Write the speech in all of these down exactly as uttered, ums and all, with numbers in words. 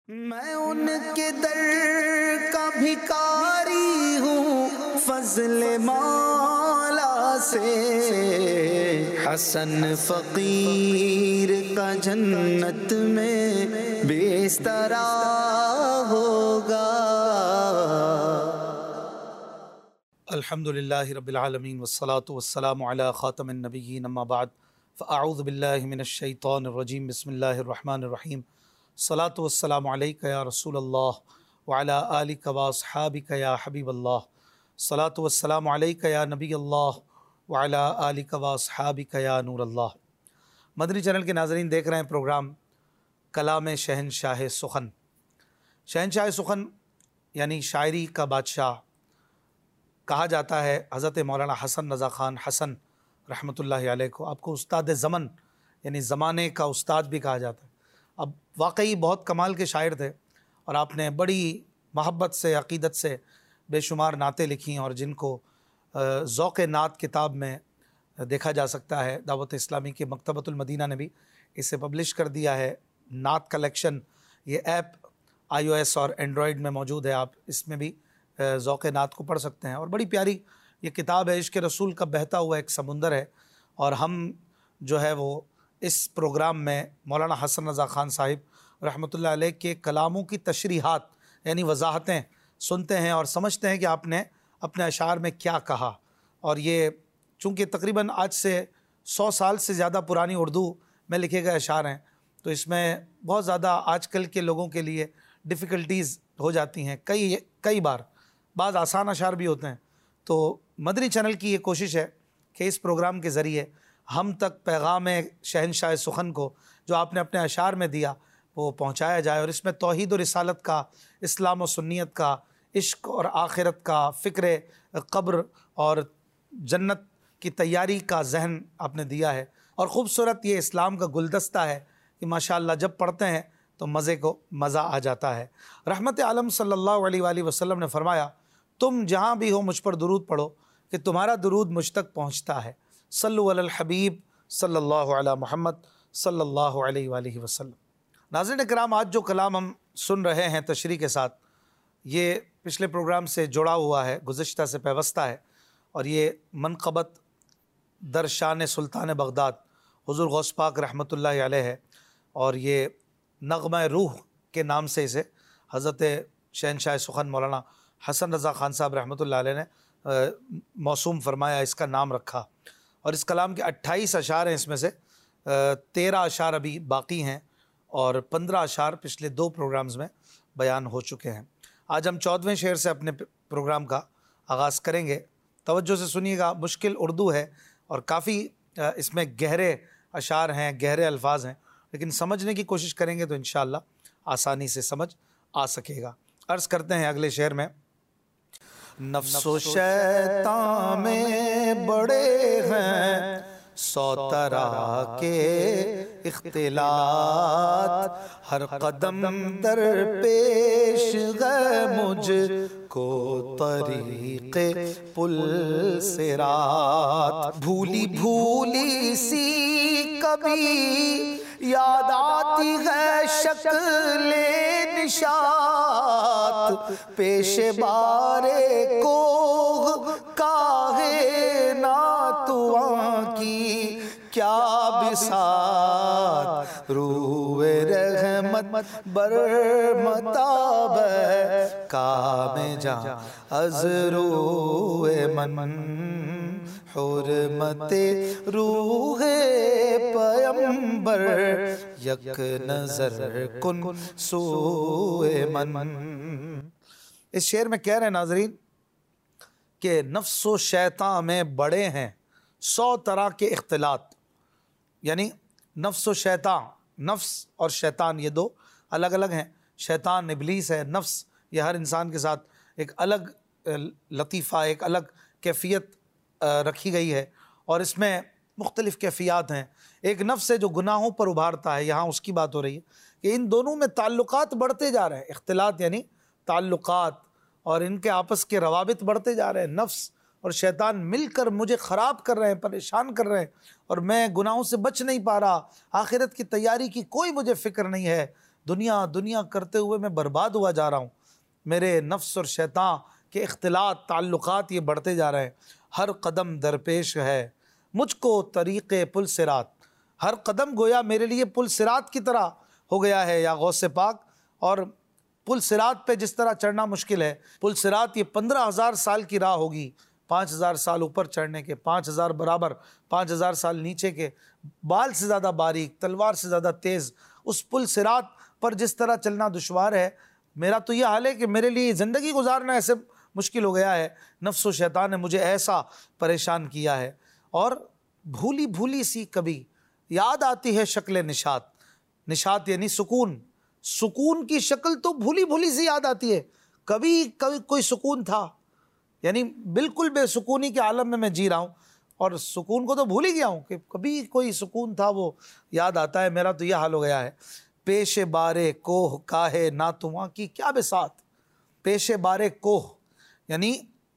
मैं उनके दर का भिखारी हूँ फजल मौला से, हसन फ़कीर का जन्नत में बिस्तरा होगा। अल्हम्दुलिल्लाहि रब्बिल आलमीन वस्सलातु वस्सलामु अला ख़ातमिन नबिय्यीन अम्मा बाद फ़अऊज़ु बिल्लाहि मिनश शैतानिर रजीम बिस्मिल्लाहिर रहमानिर रहीम। सलातु वस्सलामु अलैका या रसूलल्लाह व अला आलिका व अस्हाबिका या हबीबल्लाह। सलातु वस्सलामु अलैका या नबीअल्लाह व अला आलिका व अस्हाबिका या नूरल्लाह। मदनी चैनल के नाज़रीन, देख रहे हैं प्रोग्राम कलाम शहनशाह सुख़न। शहनशाह सुख़न यानी शायरी का बादशाह कहा जाता है हज़रत मौलाना हसन रज़ा ख़ान हसन रहमतुल्लाहि अलैह को। आपको उस्ताद ज़मन यानी ज़माने का उस्ताद भी कहा जाता है। अब वाकई बहुत कमाल के शायर थे और आपने बड़ी मोहब्बत से, अक़ीदत से बेशुमार नातें लिखी और जिनको ज़ौक़ नात किताब में देखा जा सकता है। दावत इस्लामी के मकतबतुल मदीना ने भी इसे पब्लिश कर दिया है। नात कलेक्शन ये ऐप आईओएस और एंड्रॉयड में मौजूद है, आप इसमें भी ज़ौक़ नात को पढ़ सकते हैं। और बड़ी प्यारी ये किताब है, इश्क़ रसूल का बहता हुआ एक समुंदर है। और हम जो है वो इस प्रोग्राम में मौलाना हसन रज़ा ख़ान साहिब रहमतुल्लाह अलैह के कलामों की तशरीहात यानी वजाहतें सुनते हैं और समझते हैं कि आपने अपने अशार में क्या कहा। और ये चूँकि तकरीबन आज से सौ साल से ज़्यादा पुरानी उर्दू में लिखे गए अशार हैं, तो इसमें बहुत ज़्यादा आजकल के लोगों के लिए डिफ़िकल्टीज़ हो जाती हैं। कई कई बार बाज़ आसान अशार भी होते हैं। तो मदनी चैनल की ये कोशिश है कि इस प्रोग्राम के ज़रिए हम तक पैगाम शहनशाह सुख़न को जो आपने अपने अशार में दिया वो पहुँचाया जाए। और इसमें तौहीद और रिसालत का, इस्लाम और सुन्नियत का, इश्क और आखिरत का, फ़िक्र क़ब्र और जन्नत की तैयारी का जहन आपने दिया है। और ख़ूबसूरत ये इस्लाम का गुलदस्ता है कि माशाअल्लाह जब पढ़ते हैं तो मज़े को मज़ा आ जाता है। रहमत आलम सल्लल्लाहु अलैहि वसल्लम ने फरमाया, तुम जहाँ भी हो मुझ पर दुरूद पढ़ो कि तुम्हारा दुरूद मुझ तक पहुँचता है। सल्लु अलल हबीब सल्लल्लाहु अला मुहम्मद सल्लल्लाहु अलैहि वसल्लम। नाज़रीन इकराम, आज जो कलाम हम सुन रहे हैं तशरीह के साथ, ये पिछले प्रोग्राम से जुड़ा हुआ है, गुज़िश्ता से पैवस्ता है। और ये मनक़बत दरशान सुल्तान बगदाद हुज़ूर गौस पाक रहमतुल्लाहि अलैह है। और ये नग़्मा रूह के नाम से इसे हज़रत शहनशाह सुख़न मौलाना हसन रज़ा ख़ान साहब रहमतुल्लाहि अलैह ने मौसूम फरमाया, इसका नाम रखा। और इस कलाम के अट्ठाईस अशार हैं, इसमें से तेरह अशार अभी बाकी हैं और पंद्रह अशार पिछले दो प्रोग्राम्स में बयान हो चुके हैं। आज हम चौदहवें शेर से अपने प्रोग्राम का आगाज़ करेंगे। तवज्जो से सुनिएगा, मुश्किल उर्दू है और काफ़ी इसमें गहरे अशार हैं, गहरे अल्फाज हैं, लेकिन समझने की कोशिश करेंगे तो इंशाअल्लाह आसानी से समझ आ सकेगा। अर्ज़ करते हैं अगले शेर में, नफ्सो शैतान में बड़े हैं सौ तरह के इख्तिलात, हर कदम दर पेश गए मुझ को तरीक़े पुल सिरात। भूली भूली सी कभी याद आती है शक्ले निशात, पेशे बारे को काहे ना तुआ की क्या बिसात, रूए रहमत बरमताब कामे जा अज़रूए मन, हुर्मते रूहे पैगंबर यक नज़र कुन सूए मन। इस शेर में कह रहे हैं नाज़रीन कि नफ्स व शैतान में बड़े हैं सौ तरह के इख्तिलात। यानी नफ्स व शैतान, नफ्स और शैतान ये दो अलग अलग हैं। शैतान इब्लीस है, नफ्स ये हर इंसान के साथ एक अलग लतीफ़ा, एक अलग कैफियत रखी गई है और इसमें मुख्तलिफ़ कैफियत हैं। एक नफ्स है जो गुनाहों पर उभारता है, यहाँ उसकी बात हो रही है कि इन दोनों में ताल्लुकात बढ़ते जा रहे हैं। इख्तिलात यानी ताल्लुकात, और इनके आपस के रवाबित बढ़ते जा रहे हैं। नफ्स और शैतान मिलकर मुझे ख़राब कर रहे हैं, परेशान कर रहे हैं और मैं गुनाहों से बच नहीं पा रहा। आखिरत की तैयारी की कोई मुझे फ़िक्र नहीं है, दुनिया दुनिया करते हुए मैं बर्बाद हुआ जा रहा हूँ। मेरे नफ्स और शैतान के इख्तिलात ताल्लुकात ये बढ़ते जा रहे हैं। हर कदम दरपेश है मुझको तरीक़े पुल सिरात, हर कदम गोया मेरे लिए पुल सिरात की तरह हो गया है या गौसे पाक। और पुल सिरात पे जिस तरह चढ़ना मुश्किल है, पुल सिरात ये पंद्रह हज़ार साल की राह होगी, पाँच हज़ार साल ऊपर चढ़ने के, पाँच हज़ार बराबर पाँच हज़ार साल नीचे के, बाल से ज़्यादा बारीक, तलवार से ज़्यादा तेज़ उस पुल सिरात पर जिस तरह चलना दुश्वार है, मेरा तो ये हाल है कि मेरे लिए ज़िंदगी गुजारना ऐसे मुश्किल हो गया है। नफ्स व शैतान ने मुझे ऐसा परेशान किया है। और भूली भूली सी कभी याद आती है शक्ल निशात, निशात यानी सुकून, सुकून की शक्ल तो भूली भूली सी याद आती है। कभी कभी कोई सुकून था, यानी बिल्कुल बेसुकूनी के आलम में मैं जी रहा हूँ और सुकून को तो भूल ही गया हूँ कि कभी कोई सुकून था वो याद आता है। मेरा तो यह हाल हो गया है। पेशे बारे कोह काहे ना तुआ की क्या बिसात, पेशे बारे कोह यानी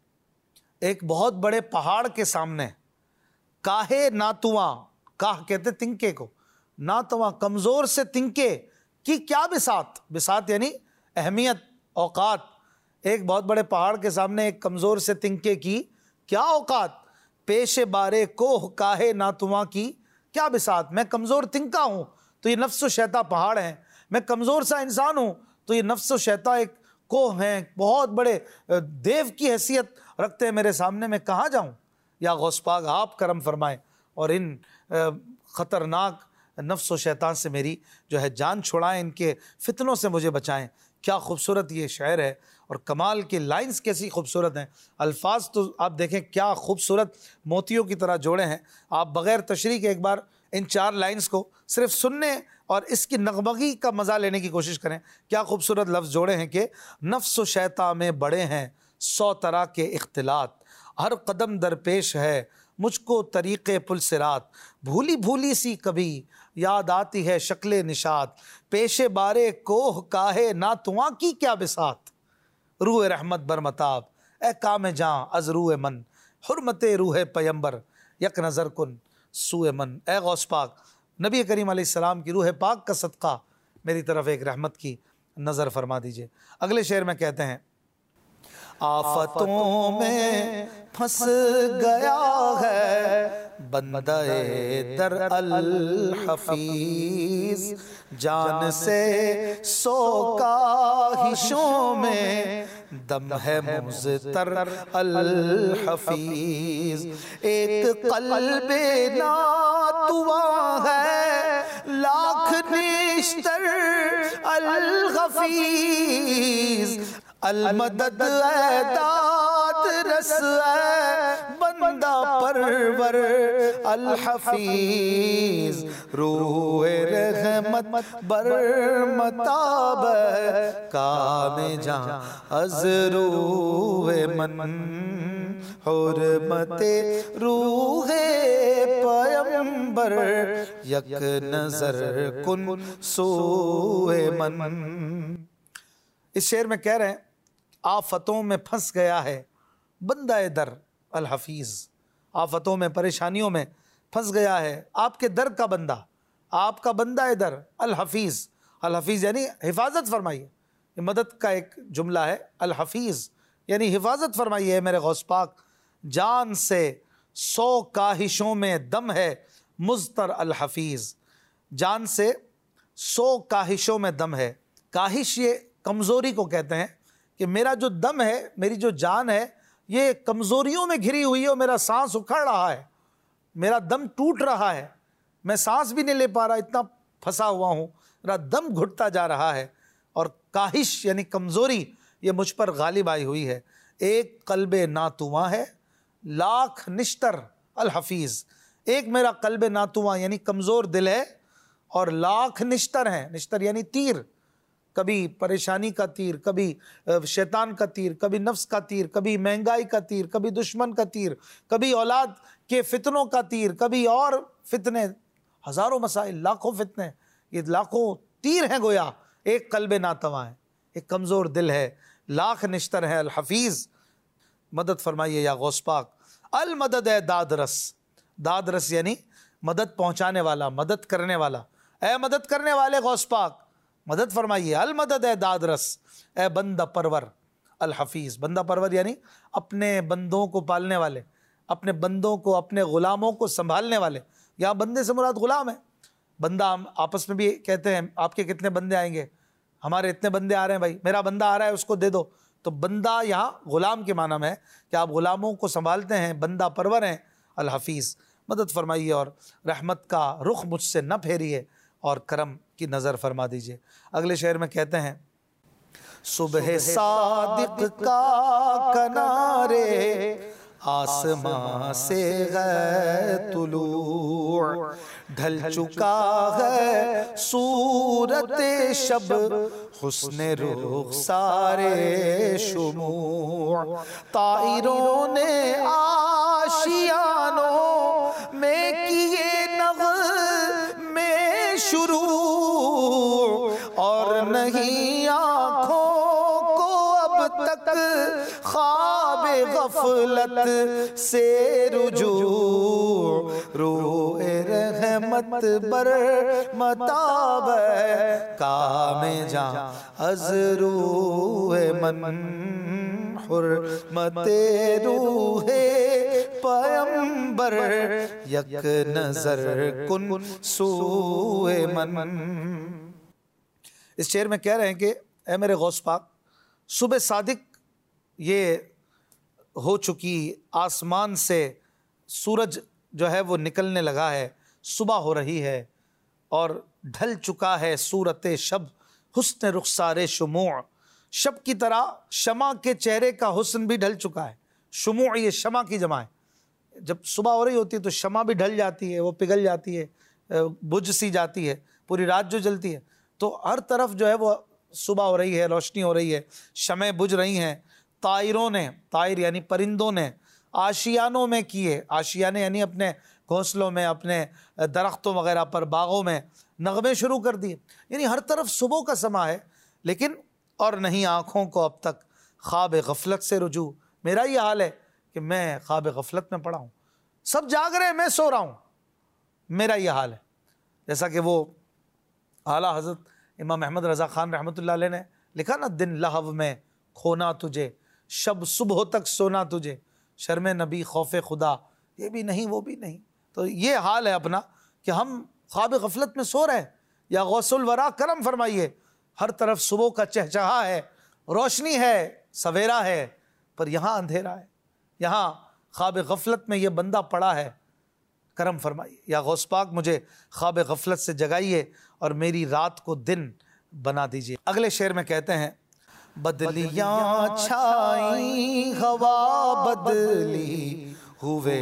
एक बहुत बड़े पहाड़ के सामने, काहे ना तुआ, काह कहते तिनके को, ना तुआ कमज़ोर से तिनके की क्या बिसात, बिसात यानी अहमियत औकात। एक बहुत बड़े पहाड़ के सामने एक कमज़ोर से तिनके की क्या औकात, पेशे बारे कोह काहे ना तुआ की क्या बिसात। मैं कमज़ोर तिनका हूँ तो ये नफ्स व शैतान पहाड़ हैं, मैं कमज़ोर सा इंसान हूँ तो ये नफ्स व शैतान एक कोह हैं, बहुत बड़े देव की हैसियत रखते हैं मेरे सामने। मैं कहाँ जाऊँ? या गौस पाक आप करम फरमाएँ और इन ख़तरनाक नफ्स व शैतान से मेरी जो है जान छुड़ाएँ, इनके फितनों से मुझे बचाएँ। क्या खूबसूरत ये शायर है और कमाल के लाइंस कैसी खूबसूरत हैं, अल्फाज तो आप देखें क्या खूबसूरत मोतियों की तरह जोड़े हैं। आप बग़ैर तशरीह के एक बार इन चार लाइंस को सिर्फ सुनने और इसकी नगमगी का मज़ा लेने की कोशिश करें। क्या खूबसूरत लफ्ज़ जोड़े हैं कि नफ्स व शैतान में बड़े हैं सौ तरह के इख्तिलात, हर कदम दरपेश है मुझको तरीक़े पुल सिरात, भूली भूली सी कभी याद आती है शक्ल निशात, पेशे बारे कोह काहे ना तुआ की क्या बिसात, रूह रहमत बरमताब ए काम जाँ अज रूह मन, हुर्मते रूह पैगंबर यक नज़र कुन सूए मन। ए गौस पाक नबी करीम अलैहिस्सलाम की रूह पाक का सदका मेरी तरफ एक रहमत की नज़र फरमा दीजिए। अगले शेर में कहते हैं, आफतों में फंस गया है बंदे दर अल हफीज, जान से सौ काहिशों में दम है मुज़तर अल हफीज, एक क़ल्बे नातुआ है लाख निश्तर अल गफीज, अल मदद दाद रस बंदा परवर अल हफीज, रूह रहमत बरमताब कामे जां अज रूह मन, हुर्मते रूह पैगंबर यक नजर कुन सूए मन। इस शेर में कह रहे हैं आफतों में फंस गया है बंदा दर अल हफीज़, आफतों में परेशानियों में फंस गया है आपके दर का बंदा, आपका बंदा दर अल हफीज़। अल हफीज़ यानी हिफाजत फरमाइए, ये मदद का एक जुमला है। अल हफीज़ यानी हिफाजत फरमाइए मेरे गौस पाक, जान से सौ काहिशों में दम है मुज़तर अल हफीज़, जान से सौ काहिशों में दम है। काहिश ये कमज़ोरी को कहते हैं कि मेरा जो दम है, मेरी जो जान है, ये कमज़ोरियों में घिरी हुई है और मेरा सांस उखड़ रहा है, मेरा दम टूट रहा है, मैं सांस भी नहीं ले पा रहा, इतना फंसा हुआ हूँ, मेरा दम घुटता जा रहा है। और काहिश यानी कमज़ोरी ये मुझ पर गालिब आई हुई है। एक क़ल्बे नातुआ है लाख निश्तर अल हफीज़, एक मेरा क़ल्बे नातुआ यानी कमज़ोर दिल है और लाख निश्तर हैं, निश्तर यानी तीर, कभी परेशानी का तीर, कभी शैतान का तीर, कभी नफ्स का तीर, कभी महंगाई का तीर, कभी दुश्मन का तीर, कभी औलाद के फितनों का तीर, कभी और फितने, हज़ारों मसाइल, लाखों फितने, ये लाखों तीर हैं गोया। एक क़ल्बे नातवा है, एक कमज़ोर दिल है, लाख निश्तर है। अल हफीज़ मदद फरमाइए या गौस पाक। अल मदद है दाद रस, दाद रस यानी मदद पहुँचाने वाला, मदद करने वाला। ऐ मदद करने वाले गौस पाक, मदद फरमाइए। अल मदद है दादरस, ए बंदा परवर। अल हफीज़, बंदा परवर यानी अपने बंदों को पालने वाले, अपने बंदों को, अपने ग़ुलामों को संभालने वाले। यहाँ बंदे से मुराद ग़ुलाम है। बंदा हम आपस में भी कहते हैं आपके कितने बंदे आएंगे, हमारे इतने बंदे आ रहे हैं भाई, मेरा बंदा आ रहा है उसको दे दो। तो बंदा यहाँ ग़ुलाम के माना में है कि आप ग़ुलामों को संभालते हैं, बंदा परवर हैं। अल हफीज़, मदद फरमाइए और रहमत का रुख मुझसे न फेरिए और करम की नज़र फरमा दीजिए। अगले शेर में कहते हैं, सुबह सादिक का किनारे आसमां से गए तुलू, ढल चुका है सूरत शब हुस्ने रुख सारे शुमू, ताइरों ने आशियानों में किए नग़मे शुरू, और नहीं आँखों को अब तक ख्वाबे गफलत से रुजू, रोए रहमत बर मताब कामे जा अज़रूए मन, हुर्मते रूहे पैगंबर यक नजर कुन सूए मन। इस शेर में कह रहे हैं कि ए मेरे गौस पाक, सुबह सादिक ये हो चुकी, आसमान से सूरज जो है वो निकलने लगा है, सुबह हो रही है, और ढल चुका है सूरत शब हुस्न रुखसारे शुमू, शब की तरह शमा के चेहरे का हुस्न भी ढल चुका है। शुमू ये शमा की जमा है, जब सुबह हो रही होती है तो शमा भी ढल जाती है, वो पिघल जाती है, बुझ सी जाती है, पूरी रात जो जलती है तो हर तरफ जो है वो सुबह हो रही है, रोशनी हो रही है, शमें बुझ रही हैं। तायरों ने, तायर यानी परिंदों ने, आशियानों में किए, आशियाने यानी अपने घोंसलों में, अपने दरख्तों वगैरह पर, बागों में नगमे शुरू कर दिए। यानी हर तरफ सुबह का समा है, लेकिन और नहीं आँखों को अब तक ख्वाब गफलत से रुजू। मेरा ये हाल है कि मैं ख्वाब गफलत में पड़ा हूँ, सब जाग रहे हैं, मैं सो रहा हूँ, मेरा ये हाल है। जैसा कि वो आला हज़रत इमाम अहमद रज़ा ख़ान रहमतुल्लाह अलैह ने लिखा ना, दिन लहव में खोना तुझे, शब सुबह तक सोना तुझे, शर्म नबी खौफ खुदा, ये भी नहीं वो भी नहीं। तो ये हाल है अपना कि हम ख्वाब गफलत में सो रहे हैं। या गौसुल वरा करम फरमाइए, हर तरफ सुबह का चहचहा है, रोशनी है, सवेरा है, पर यहाँ अंधेरा है, यहाँ ख्वाब गफलत में ये बंदा पड़ा है, करम फरमाइए। या गौस पाक मुझे ख्वाब गफलत से जगाइए और मेरी रात को दिन बना दीजिए। अगले शेर में कहते हैं, बदलियाँ छाई हवा बदली हुए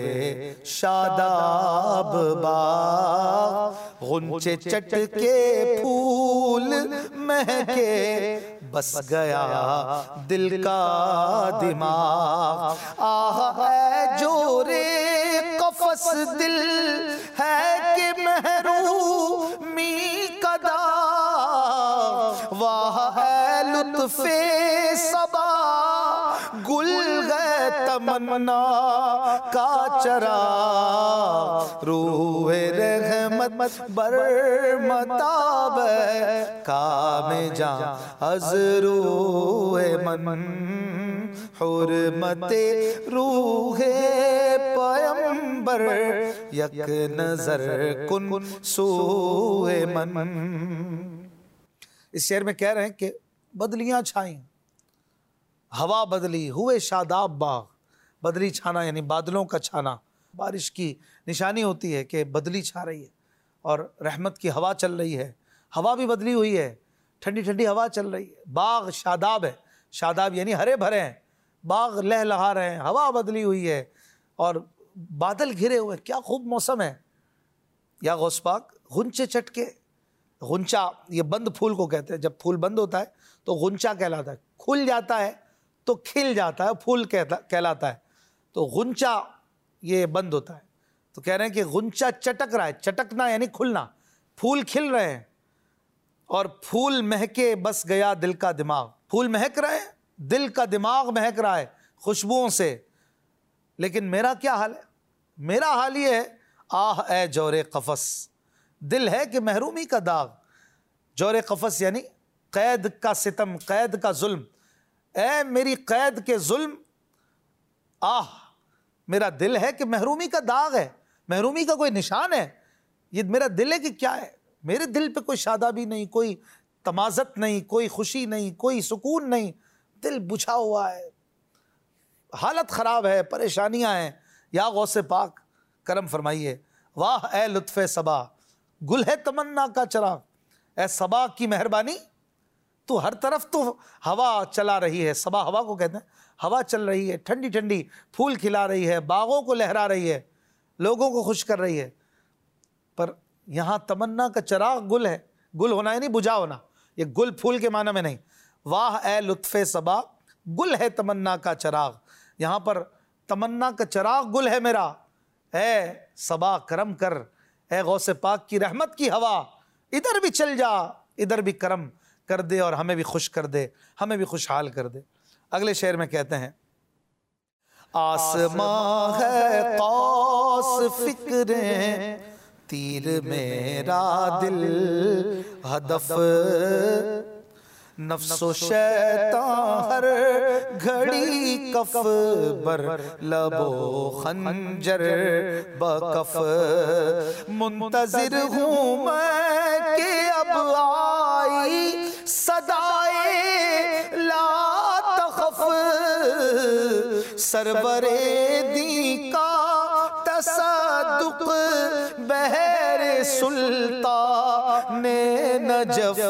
शादाब बाग, गुंचे चटके फूल महके बस गया दिल का दिमाग। आह ऐ जोरे कफस दिल है कि महरूमी का दाग, वाह ऐ लुत्फे सबा गुल गए तमन्ना का चरा, रूहे रहमत बर मताब कामे जा अज़रूए मन, हुर्मते रूहे पैगंबर यक नजर कुन सूए मन। इस शेर में कह रहे हैं कि बदलियां छाई, हवा बदली, हुए शादाब बाग। बदली छाना यानी बादलों का छाना, बारिश की निशानी होती है कि बदली छा रही है और रहमत की हवा चल रही है। हवा भी बदली हुई है, ठंडी ठंडी हवा चल रही है। बाग शादाब है, शादाब यानी हरे भरे हैं, बाग लहलहा रहे हैं, हवा बदली हुई है और बादल घिरे हुए, क्या खूब मौसम है। या गौस पाक, गुंचे चटके, गुंचा ये बंद फूल को कहते हैं, जब फूल बंद होता है तो गुंचा कहलाता है, खुल जाता है तो खिल जाता है, फूल कहता कहलाता है। तो गुंचा ये बंद होता है, तो कह रहे हैं कि गुंचा चटक रहा है, चटकना यानी खुलना, फूल खिल रहे हैं और फूल महके बस गया दिल का दिमाग। फूल महक रहे हैं, दिल का दिमाग महक रहा है खुशबुओं से। लेकिन मेरा क्या हाल है? मेरा हाल ये है, आह ए जोरे कफस, दिल है कि महरूमी का दाग, जोर कफस यानी कैद का सितम, कैद का जुल्म। ए मेरी कैद के जुल्म, आह मेरा दिल है कि महरूमी का दाग है, महरूमी का कोई निशान है, ये मेरा दिल है कि क्या है? मेरे दिल पे कोई शादाबी नहीं, कोई तमाज़त नहीं, कोई खुशी नहीं, कोई सुकून नहीं, दिल बुझा हुआ है, हालत ख़राब है, परेशानियां हैं। या गौसे पाक करम फरमाइए। वाह ए लुत्फ़े सबा, गुल है तमन्ना का चराग। ए सबा की मेहरबानी, तो हर तरफ तो हवा चला रही है, सबा हवा को कहते हैं, हवा चल रही है, ठंडी ठंडी फूल खिला रही है, बागों को लहरा रही है, लोगों को खुश कर रही है, पर यहाँ तमन्ना का चराग गुल है। गुल होना है नहीं बुझा होना, ये गुल फूल के माना में नहीं। वाह ए लुत्फ़े सबा, गुल है तमन्ना का चराग, यहाँ पर तमन्ना का चराग गुल है मेरा। ए सबा करम कर, ए गौसे पाक की रहमत की हवा, इधर भी चल जा, इधर भी करम कर दे और हमें भी खुश कर दे, हमें भी खुशहाल कर दे। अगले शेर में कहते हैं, आसमां है कौस फिक्रें तीर मेरा दिल हदफ, नफ्सो शैतान हर घड़ी कफ बर लबो खंजर बकफ, मुंतजिर हूँ मैं कि अब आई सदाए ला तखफ, सरवरे दी का तसद्दुक बहरे सुल्तान नजफ,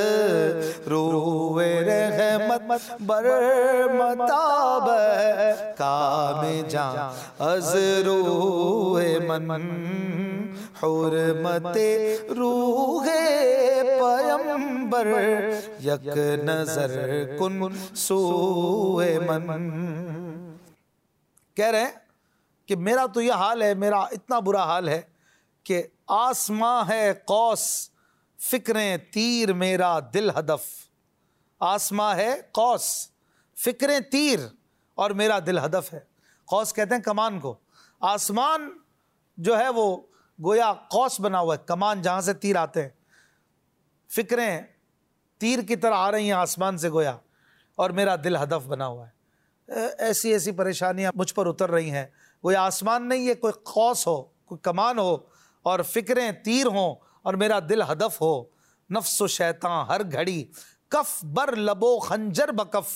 रूए रहमत बर मताब काम जा अज़रूए मन, हुर्मते रूहे पयंबर यक नजर कुन सूए मन। कह रहे हैं कि मेरा तो यह हाल है, मेरा इतना बुरा हाल है कि आसमां है कौस फिक्रें तीर मेरा दिल हदफ। आसमां है कौस, फिक्रें तीर और मेरा दिल हदफ है। कौस कहते हैं कमान को, आसमान जो है वो गोया कौस बना हुआ है, कमान जहाँ से तीर आते हैं, फिक्रें तीर की तरह आ रही हैं आसमान से गोया, और मेरा दिल हदफ बना हुआ है। ऐसी ऐसी परेशानियां मुझ पर उतर रही हैं, कोई आसमान नहीं है, कोई कौस हो, कोई कमान हो, और फिक्रें तीर हों और मेरा दिल हदफ हो। नफ्स शैतान हर घड़ी कफ बर लबो खंजर बकफ,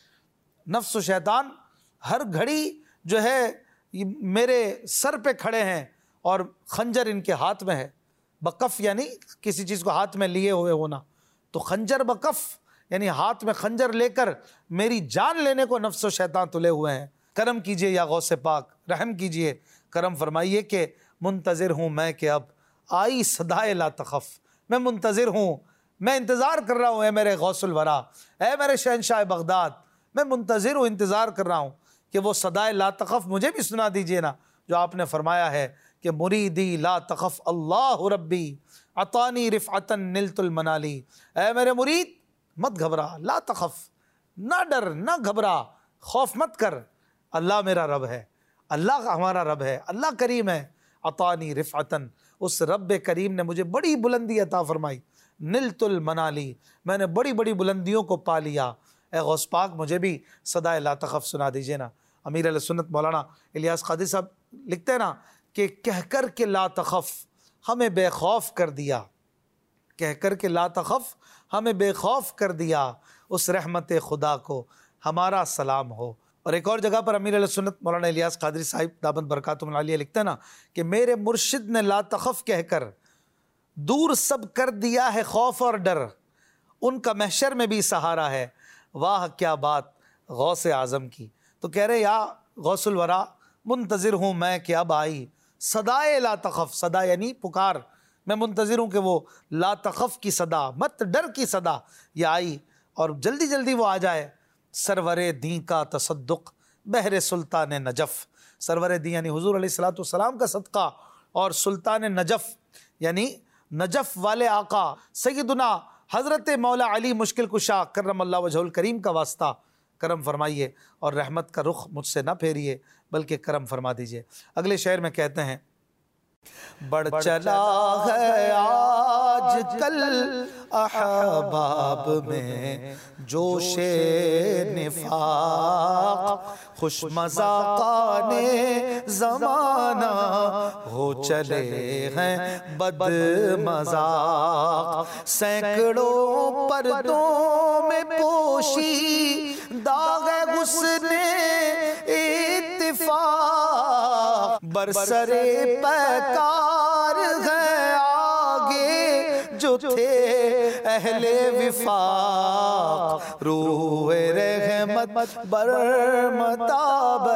नफ्स शैतान हर घड़ी जो है ये मेरे सर पे खड़े हैं और खंजर इनके हाथ में है। बकफ यानी किसी चीज़ को हाथ में लिए हुए होना, तो खंजर बकफ यानी हाथ में खंजर लेकर मेरी जान लेने को नफ्स शैतान तुले हुए हैं। करम कीजिए या गौसे पाक, रहम कीजिए, करम फरमाइए कि मुंतज़िर हूँ मैं कि अब आई सदाए ला तखफ। मैं मुंतज़िर हूँ, मैं इंतज़ार कर रहा हूँ, ए मेरे गौसुल वरा, ए मेरे शहंशाह बगदाद, मैं मुंतज़िर हूँ, इंतज़ार कर रहा हूँ कि वो सदाए ला तखफ मुझे भी सुना दीजिए ना, जो आपने फरमाया है कि मुरीदी ला तखफ अल्लाह रब्बी अतानी रिफ़अतन निलतुल मनाली। ए मेरे मुरीद मत घबरा, ला तखफ, ना डर ना घबरा, खौफ मत कर, अल्लाह मेरा रब है, अल्लाह हमारा रब है, अल्लाह करीम है। अतानी रिफ़अतन, उस रब करीम ने मुझे बड़ी बुलंदी अता फरमाई, निलतुल मनाली, मैंने बड़ी बड़ी बुलंदियों को पा लिया। ए गौस पाक मुझे भी सदाए ला तखफ सुना दीजिए ना। अमीर अहले सुन्नत मौलाना इलियास कादरी साहब लिखते हैं ना कि कहकर के ला तखफ हमें बेखौफ कर दिया, कहकर के ला तखफ हमें बेखौफ कर दिया, उस रहमत खुदा को हमारा सलाम हो। और एक और जगह पर अमीर अहले सुन्नत मौलाना इलियास कादरी साहिब दामद बरकातुहुल आलिया लिखते हैं ना कि मेरे मुर्शिद ने ला तखफ कहकर दूर सब कर दिया है खौफ और डर, उनका महशर में भी सहारा है। वाह क्या बात गौसे आज़म की। तो कह रहे या गौसुल वरा मुंतज़िर हूँ मैं कि अब आई सदाए ला तखफ, सदा यानी पुकार, मैं मुंतज़िर हूँ कि वो ला तखफ की सदा, मत डर की सदा ये आई और जल्दी जल्दी वो आ जाए। सरवरे दी का तसद्दुक बहरे सुल्तान नजफ़, सरवरे दी यानी हुज़ूर अलैहिस्सलातु वस्सलाम का सदका, और सुल्तान नजफ़ यानी नजफ़ वाले आका सैयदुना हज़रत मौला अली मुश्किल कुशा करमल्लाहु वजहुल करीम का वास्ता, करम फरमाइए और रहमत का रुख मुझसे ना फेरिए बल्कि करम फरमा दीजिए। अगले शेर में कहते हैं, बढ़ चला है आज कल अहबाब में जोशे निफाक, खुश मज़ाक़ाने ज़माना हो चले हैं बद मज़ाक। सैकड़ों पर्दों में पोशी दाग गुस्ने इत्तिफाक, बरसरे पैकार है आगे जो थे अहले विफाक। रूए रहमत बरमताब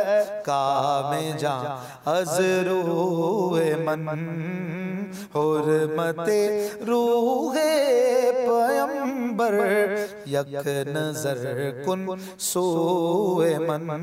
कामे जा अज़रूए मन, हुर्मते रूहे पैगंबर यक नजर कुन सोए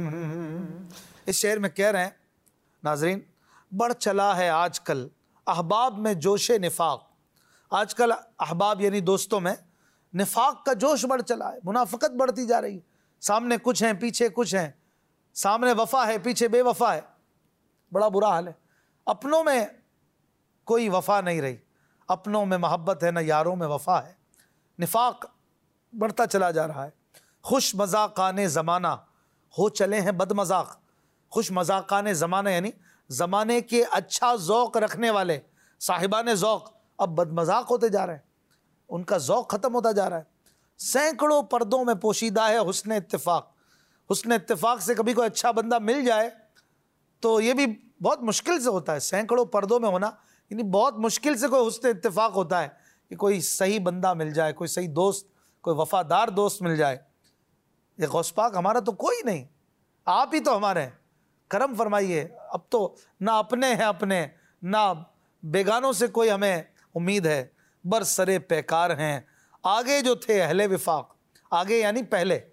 मन। इस शेर में कह रहे हैं नाजरीन, बढ़ चला है आजकल अहबाब में जोशे निफाक। आजकल अहबाब यानी दोस्तों में निफाक का जोश बढ़ चला है, मुनाफिकत बढ़ती जा रही है। सामने कुछ हैं, पीछे कुछ हैं, सामने वफा है, पीछे बेवफा है। बड़ा बुरा हाल है। अपनों में कोई वफा नहीं रही, अपनों में मोहब्बत है, न यारों में वफा है। निफाक बढ़ता चला जा रहा है। खुश मज़ाक़ाने ज़माना हो चले हैं बद मज़ाक। खुश मज़ाक़ाने ज़माना यानी ज़माने के अच्छा ज़ौक़ रखने वाले साहिबाने ज़ौक़ अब बदमज़ाक होते जा रहे हैं, उनका ज़ौक़ ख़त्म होता जा रहा है। सैकड़ों पर्दों में पोशीदा है हुस्न इत्तिफ़ाक़। हुस्न इत्तिफ़ाक़ से कभी कोई अच्छा बंदा मिल जाए तो ये भी बहुत मुश्किल से होता है। सैकड़ों पर्दों में होना यानी बहुत मुश्किल से कोई हुस्न इत्तिफ़ाक़ होता है कि कोई सही बंदा मिल जाए, कोई सही दोस्त, कोई वफ़ादार दोस्त मिल जाए। ये गौस पाक हमारा तो कोई नहीं, आप ही तो हमारे हैं, करम फरमाइए। अब तो ना अपने हैं अपने, ना बेगानों से कोई हमें उम्मीद है, बरसरे पैकार हैं आगे जो थे अहले विफाक। आगे यानी पहले,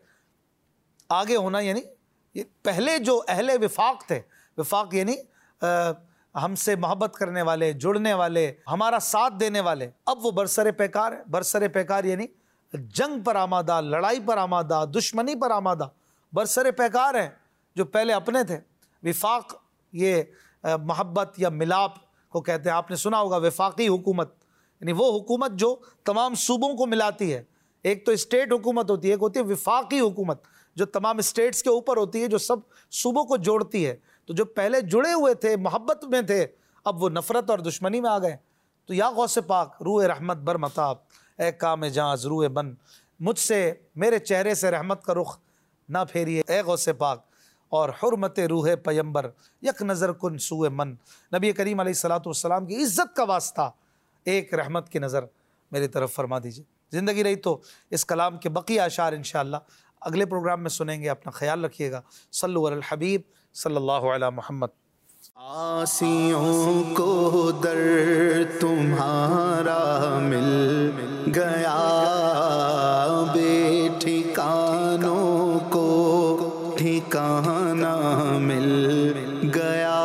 आगे होना यानी ये पहले जो अहले विफाक थे, विफाक यानी हमसे मोहब्बत करने वाले, जुड़ने वाले, हमारा साथ देने वाले, अब वो बरसरे पैकार है। बरसरे पैकार यानी जंग पर आमादा, लड़ाई पर आमादा, दुश्मनी पर आमादा बरसरे पैकार हैं जो पहले अपने थे। विफाक ये मोहब्बत या मिलाप को कहते हैं। आपने सुना होगा विफाकी हुकूमत यानी वो हुकूमत जो तमाम सूबों को मिलाती है। एक तो स्टेट हुकूमत होती है, एक होती है विफाकी हुकूमत जो तमाम स्टेट्स के ऊपर होती है, जो सब सूबों को जोड़ती है। तो जो पहले जुड़े हुए थे, मोहब्बत में थे, अब वो नफ़रत और दुश्मनी में आ गए। तो या गौसे पाक रूए रहमत बर मताब, ए काम जहाँ ज़रूए बन, मुझसे मेरे चेहरे से रहमत का रुख ना फेरिए ए गौसे पाक, और हुर्मत रूह पैगंबर यक नज़र कुन सूए मन। नबी करीम अलैहिस्सलातु वस्सलाम की इज़्ज़त का वास्ता एक रहमत की नज़र मेरी तरफ फरमा दीजिए। ज़िंदगी रही तो इस कलाम के बक़िया अशार इंशाअल्लाह अगले प्रोग्राम में सुनेंगे। अपना ख्याल रखिएगा। सल्लु अलल हबीब सल्लल्लाहु अलैहि मुहम्मद। आसियों को दर तुम्हारा मिल गया, बेठिकानों को ठिकाना मिल गया।